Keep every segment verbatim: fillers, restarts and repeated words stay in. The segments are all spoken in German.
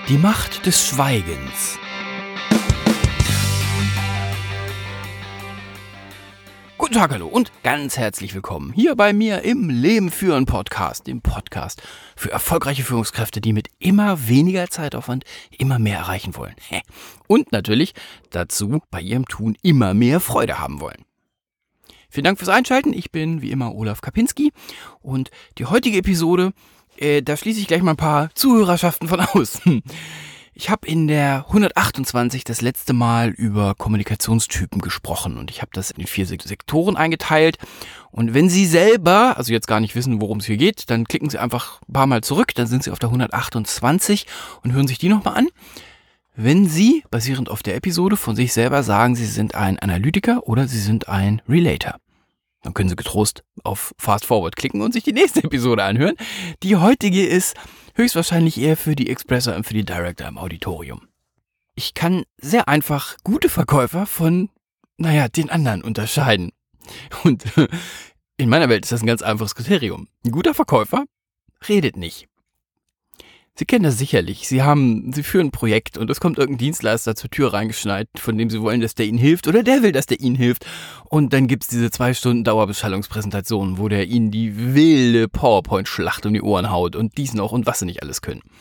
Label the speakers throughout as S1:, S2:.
S1: Die Macht des Schweigens. Guten Tag, hallo und ganz herzlich willkommen hier bei mir im Leben führen Podcast, dem Podcast für erfolgreiche Führungskräfte, die mit immer weniger Zeitaufwand immer mehr erreichen wollen. Und natürlich dazu bei ihrem Tun immer mehr Freude haben wollen. Vielen Dank fürs Einschalten. Ich bin wie immer Olaf Kapinski und die heutige Episode, äh, da schließe ich gleich mal ein paar Zuhörerschaften von aus. Ich habe in der hundertachtundzwanzig das letzte Mal über Kommunikationstypen gesprochen und ich habe das in vier Sektoren eingeteilt. Und wenn Sie selber, also jetzt gar nicht wissen, worum es hier geht, dann klicken Sie einfach ein paar Mal zurück, dann sind Sie auf der hundertachtundzwanzig und hören sich die nochmal an. Wenn Sie, basierend auf der Episode, von sich selber sagen, Sie sind ein Analytiker oder Sie sind ein Relator, dann können Sie getrost auf Fast Forward klicken und sich die nächste Episode anhören. Die heutige ist höchstwahrscheinlich eher für die Expresser und für die Director im Auditorium. Ich kann sehr einfach gute Verkäufer von, naja, den anderen unterscheiden. Und in meiner Welt ist das ein ganz einfaches Kriterium. Ein guter Verkäufer redet nicht. Sie kennen das sicherlich. Sie haben, Sie führen ein Projekt und es kommt irgendein Dienstleister zur Tür reingeschneit, von dem Sie wollen, dass der Ihnen hilft oder der will, dass der Ihnen hilft. Und dann gibt's diese zwei Stunden Dauerbeschallungspräsentation, wo der Ihnen die wilde PowerPoint-Schlacht um die Ohren haut und dies noch und was Sie nicht alles können.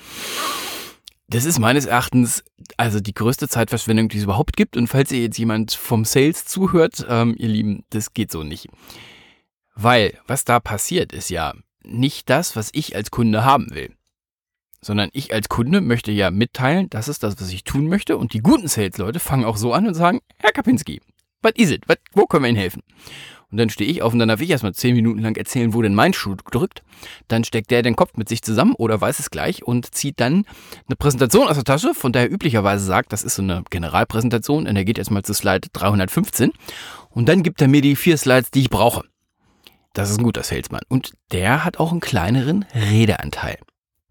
S1: Das ist meines Erachtens also die größte Zeitverschwendung, die es überhaupt gibt. Und falls ihr jetzt jemand vom Sales zuhört, ähm, ihr Lieben, das geht so nicht. Weil, was da passiert, ist ja nicht das, was ich als Kunde haben will. Sondern ich als Kunde möchte ja mitteilen, das ist das, was ich tun möchte. Und die guten Sales-Leute fangen auch so an und sagen, Herr Kapinski, was is it? What, wo können wir Ihnen helfen? Und dann stehe ich auf und dann darf ich erstmal zehn Minuten lang erzählen, wo denn mein Schuh drückt. Dann steckt der den Kopf mit sich zusammen oder weiß es gleich und zieht dann eine Präsentation aus der Tasche, von der er üblicherweise sagt, das ist so eine Generalpräsentation und er geht erstmal zu Slide dreihundertfünfzehn und dann gibt er mir die vier Slides, die ich brauche. Das ist ein guter Salesman und der hat auch einen kleineren Redeanteil.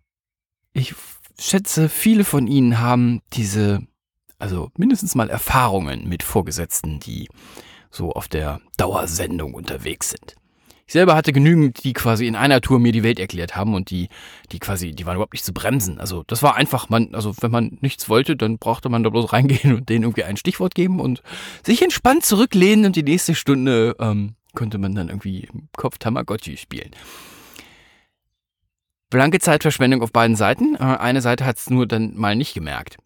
S1: Ich schätze, viele von Ihnen haben diese, also mindestens mal Erfahrungen mit Vorgesetzten, die so auf der Dauersendung unterwegs sind. Ich selber hatte genügend, die quasi in einer Tour mir die Welt erklärt haben und die, die quasi, die waren überhaupt nicht zu bremsen. Also das war einfach, man, also wenn man nichts wollte, dann brauchte man da bloß reingehen und denen irgendwie ein Stichwort geben und sich entspannt zurücklehnen und die nächste Stunde ähm, konnte man dann irgendwie im Kopf Tamagotchi spielen. Blanke Zeitverschwendung auf beiden Seiten. Eine Seite hat es nur dann mal nicht gemerkt.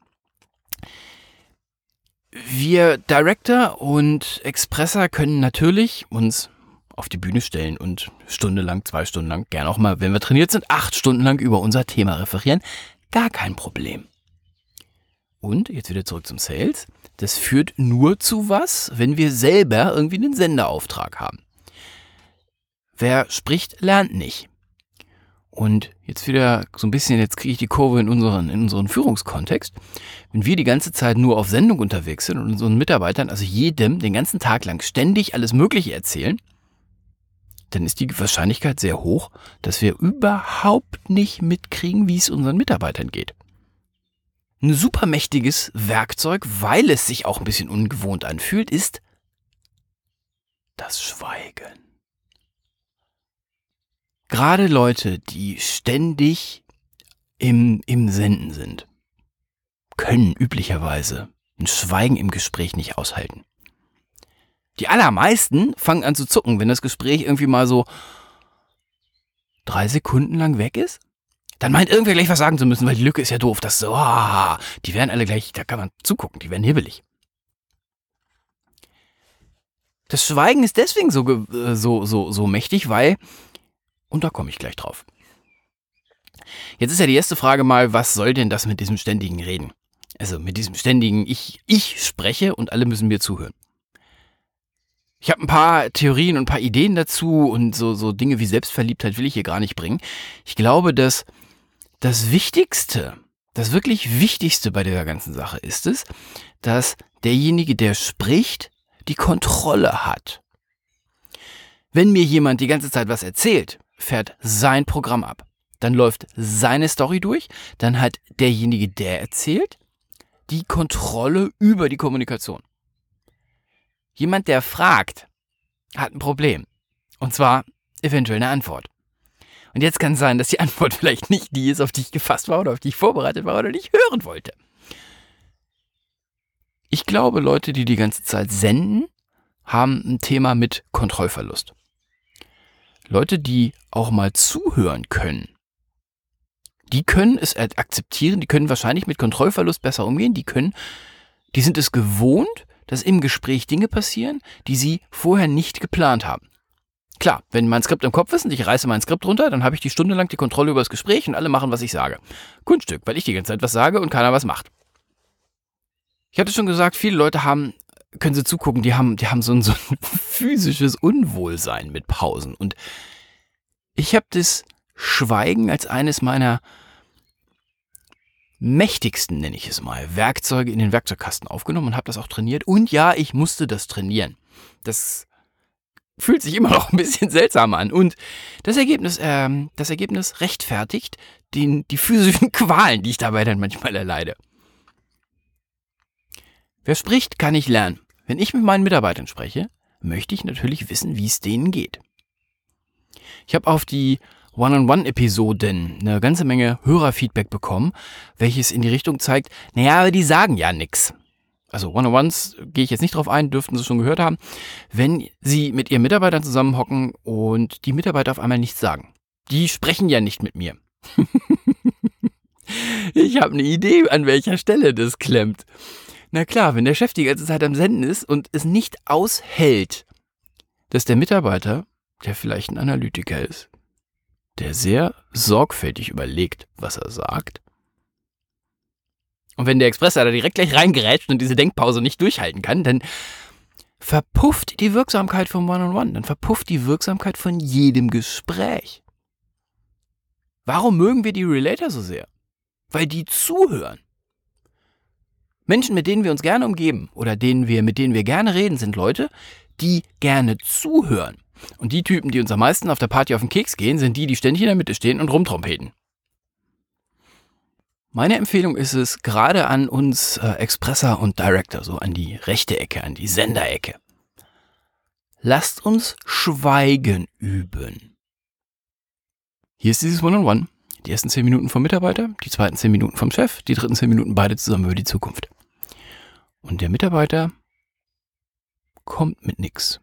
S1: Wir Director und Expresser können natürlich uns auf die Bühne stellen und stundenlang, zwei Stunden lang, gern auch mal, wenn wir trainiert sind, acht Stunden lang über unser Thema referieren. Gar kein Problem. Und jetzt wieder zurück zum Sales. Das führt nur zu was, wenn wir selber irgendwie einen Senderauftrag haben. Wer spricht, lernt nicht. Und jetzt wieder so ein bisschen, jetzt kriege ich die Kurve in unseren, in unseren Führungskontext. Wenn wir die ganze Zeit nur auf Sendung unterwegs sind und unseren Mitarbeitern, also jedem, den ganzen Tag lang ständig alles Mögliche erzählen, dann ist die Wahrscheinlichkeit sehr hoch, dass wir überhaupt nicht mitkriegen, wie es unseren Mitarbeitern geht. Ein supermächtiges Werkzeug, weil es sich auch ein bisschen ungewohnt anfühlt, ist das Schweigen. Gerade Leute, die ständig im, im Senden sind, können üblicherweise ein Schweigen im Gespräch nicht aushalten. Die allermeisten fangen an zu zucken, wenn das Gespräch irgendwie mal so drei Sekunden lang weg ist. Dann meint irgendwer gleich was sagen zu müssen, weil die Lücke ist ja doof. Das so, oh, die werden alle gleich, da kann man zugucken, die werden hibbelig. Das Schweigen ist deswegen so, so, so, so mächtig, weil Und da komme ich gleich drauf. Jetzt ist ja die erste Frage mal, was soll denn das mit diesem ständigen Reden? Also mit diesem ständigen Ich, ich spreche und alle müssen mir zuhören. Ich habe ein paar Theorien und ein paar Ideen dazu und so, so Dinge wie Selbstverliebtheit will ich hier gar nicht bringen. Ich glaube, dass das Wichtigste, das wirklich Wichtigste bei der ganzen Sache ist es, dass derjenige, der spricht, die Kontrolle hat. Wenn mir jemand die ganze Zeit was erzählt, fährt sein Programm ab. Dann läuft seine Story durch, dann hat derjenige, der erzählt, die Kontrolle über die Kommunikation. Jemand, der fragt, hat ein Problem. Und zwar eventuell eine Antwort. Und jetzt kann es sein, dass die Antwort vielleicht nicht die ist, auf die ich gefasst war oder auf die ich vorbereitet war oder die ich hören wollte. Ich glaube, Leute, die die ganze Zeit senden, haben ein Thema mit Kontrollverlust. Leute, die auch mal zuhören können, die können es akzeptieren, die können wahrscheinlich mit Kontrollverlust besser umgehen, die können, die sind es gewohnt, dass im Gespräch Dinge passieren, die sie vorher nicht geplant haben. Klar, wenn mein Skript im Kopf ist und ich reiße mein Skript runter, dann habe ich die Stunde lang die Kontrolle über das Gespräch und alle machen, was ich sage. Kunststück, weil ich die ganze Zeit was sage und keiner was macht. Ich hatte schon gesagt, viele Leute haben, können sie zugucken, die haben, die haben so ein, so ein physisches Unwohlsein mit Pausen. Und ich habe das Schweigen als eines meiner mächtigsten, nenne ich es mal, Werkzeuge in den Werkzeugkasten aufgenommen und habe das auch trainiert. Und ja, ich musste das trainieren. Das fühlt sich immer noch ein bisschen seltsam an. Und das Ergebnis, ähm, das Ergebnis rechtfertigt den, die physischen Qualen, die ich dabei dann manchmal erleide. Wer spricht, kann ich lernen. Wenn ich mit meinen Mitarbeitern spreche, möchte ich natürlich wissen, wie es denen geht. Ich habe auf die One-on-One-Episoden eine ganze Menge Hörerfeedback bekommen, welches in die Richtung zeigt, naja, aber die sagen ja nix. Also One-on-Ones gehe ich jetzt nicht drauf ein, dürften Sie schon gehört haben. Wenn Sie mit Ihren Mitarbeitern zusammenhocken und die Mitarbeiter auf einmal nichts sagen. Die sprechen ja nicht mit mir. Ich habe eine Idee, an welcher Stelle das klemmt. Na klar, wenn der Chef die ganze Zeit am Senden ist und es nicht aushält, dass der Mitarbeiter, der vielleicht ein Analytiker ist, der sehr sorgfältig überlegt, was er sagt, und wenn der Expressor da direkt gleich reingerätscht und diese Denkpause nicht durchhalten kann, dann verpufft die Wirksamkeit vom One-on-One, dann verpufft die Wirksamkeit von jedem Gespräch. Warum mögen wir die Relator so sehr? Weil die zuhören. Menschen, mit denen wir uns gerne umgeben oder denen wir, mit denen wir gerne reden, sind Leute, die gerne zuhören. Und die Typen, die uns am meisten auf der Party auf den Keks gehen, sind die, die ständig in der Mitte stehen und rumtrompeten. Meine Empfehlung ist es, gerade an uns äh, Expressor und Director, so an die rechte Ecke, an die Senderecke. Lasst uns Schweigen üben. Hier ist dieses One-on-One. Die ersten zehn Minuten vom Mitarbeiter, die zweiten zehn Minuten vom Chef, die dritten zehn Minuten beide zusammen über die Zukunft. Und der Mitarbeiter kommt mit nix.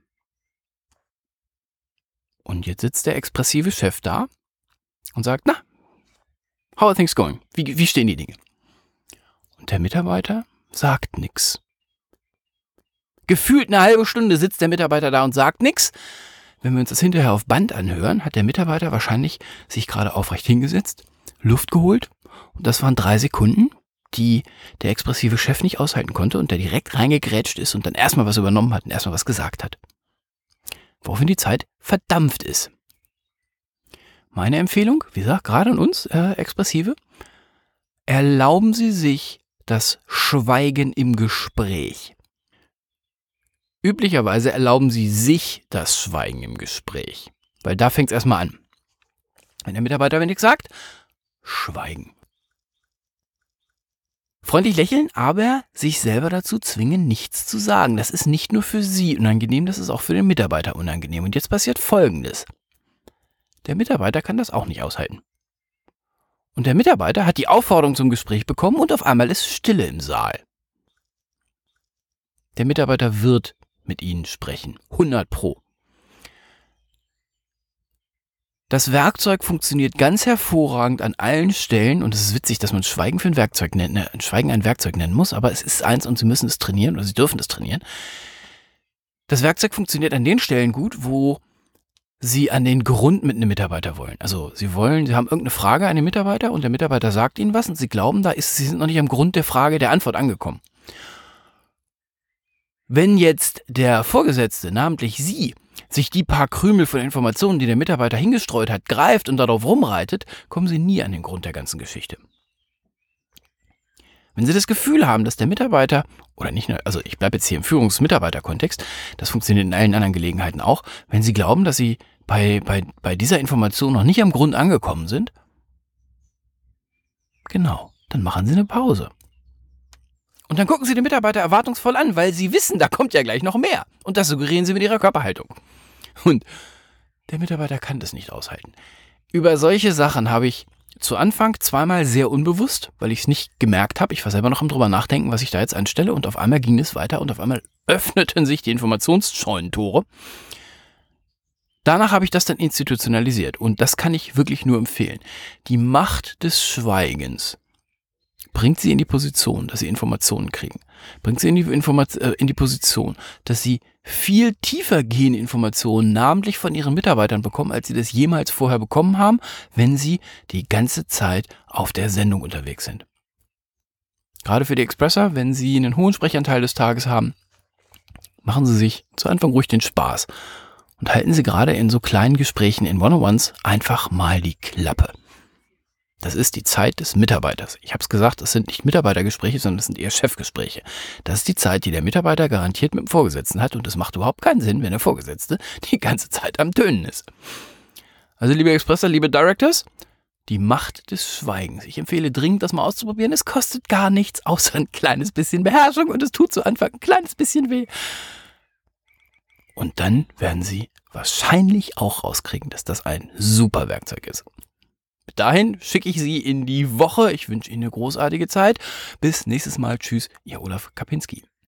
S1: Und jetzt sitzt der expressive Chef da und sagt, na, how are things going? Wie, wie stehen die Dinge? Und der Mitarbeiter sagt nix. Gefühlt eine halbe Stunde sitzt der Mitarbeiter da und sagt nix. Wenn wir uns das hinterher auf Band anhören, hat der Mitarbeiter wahrscheinlich sich gerade aufrecht hingesetzt, Luft geholt. Und das waren drei Sekunden, die der expressive Chef nicht aushalten konnte und der direkt reingegrätscht ist und dann erstmal was übernommen hat und erstmal was gesagt hat. Woraufhin die Zeit verdampft ist. Meine Empfehlung, wie gesagt, gerade an uns äh, Expressive, erlauben Sie sich das Schweigen im Gespräch. Üblicherweise erlauben Sie sich das Schweigen im Gespräch, weil da fängt es erstmal an. Wenn der Mitarbeiter nichts sagt, schweigen. Freundlich lächeln, aber sich selber dazu zwingen, nichts zu sagen. Das ist nicht nur für Sie unangenehm, das ist auch für den Mitarbeiter unangenehm. Und jetzt passiert Folgendes. Der Mitarbeiter kann das auch nicht aushalten. Und der Mitarbeiter hat die Aufforderung zum Gespräch bekommen und auf einmal ist Stille im Saal. Der Mitarbeiter wird mit Ihnen sprechen. hundert Pro. Das Werkzeug funktioniert ganz hervorragend an allen Stellen und es ist witzig, dass man Schweigen für ein Werkzeug nennt, ne, Schweigen ein Werkzeug nennen muss, aber es ist eins und Sie müssen es trainieren oder Sie dürfen es trainieren. Das Werkzeug funktioniert an den Stellen gut, wo Sie an den Grund mit einem Mitarbeiter wollen. Also Sie wollen, Sie haben irgendeine Frage an den Mitarbeiter und der Mitarbeiter sagt Ihnen was und Sie glauben, da ist, Sie sind noch nicht am Grund der Frage, der Antwort angekommen. Wenn jetzt der Vorgesetzte, namentlich Sie, sich die paar Krümel von Informationen, die der Mitarbeiter hingestreut hat, greift und darauf rumreitet, kommen Sie nie an den Grund der ganzen Geschichte. Wenn Sie das Gefühl haben, dass der Mitarbeiter, oder nicht nur, also ich bleibe jetzt hier im Führungs-Mitarbeiter-Kontext, das funktioniert in allen anderen Gelegenheiten auch, wenn Sie glauben, dass Sie bei, bei, bei dieser Information noch nicht am Grund angekommen sind, genau, dann machen Sie eine Pause. Und dann gucken Sie den Mitarbeiter erwartungsvoll an, weil Sie wissen, da kommt ja gleich noch mehr. Und das suggerieren Sie mit Ihrer Körperhaltung. Und der Mitarbeiter kann das nicht aushalten. Über solche Sachen habe ich zu Anfang zweimal sehr unbewusst, weil ich es nicht gemerkt habe. Ich war selber noch am drüber nachdenken, was ich da jetzt anstelle, und auf einmal ging es weiter und auf einmal öffneten sich die Informationsscheunentore. Danach habe ich das dann institutionalisiert und das kann ich wirklich nur empfehlen. Die Macht des Schweigens bringt sie in die Position, dass sie Informationen kriegen. Bringt sie in die, Informat- äh, in die Position, dass sie viel tiefer gehende Informationen, namentlich von ihren Mitarbeitern bekommen, als sie das jemals vorher bekommen haben, wenn sie die ganze Zeit auf der Sendung unterwegs sind. Gerade für die Expresser, wenn sie einen hohen Sprechanteil des Tages haben, machen sie sich zu Anfang ruhig den Spaß und halten sie gerade in so kleinen Gesprächen in One-on-Ones einfach mal die Klappe. Das ist die Zeit des Mitarbeiters. Ich habe es gesagt, es sind nicht Mitarbeitergespräche, sondern es sind eher Chefgespräche. Das ist die Zeit, die der Mitarbeiter garantiert mit dem Vorgesetzten hat und es macht überhaupt keinen Sinn, wenn der Vorgesetzte die ganze Zeit am Tönen ist. Also liebe Expresser, liebe Directors, die Macht des Schweigens. Ich empfehle dringend, das mal auszuprobieren. Es kostet gar nichts, außer ein kleines bisschen Beherrschung und es tut zu Anfang ein kleines bisschen weh. Und dann werden Sie wahrscheinlich auch rauskriegen, dass das ein super Werkzeug ist. Bis dahin schicke ich Sie in die Woche. Ich wünsche Ihnen eine großartige Zeit. Bis nächstes Mal. Tschüss, Ihr Olaf Kapinski.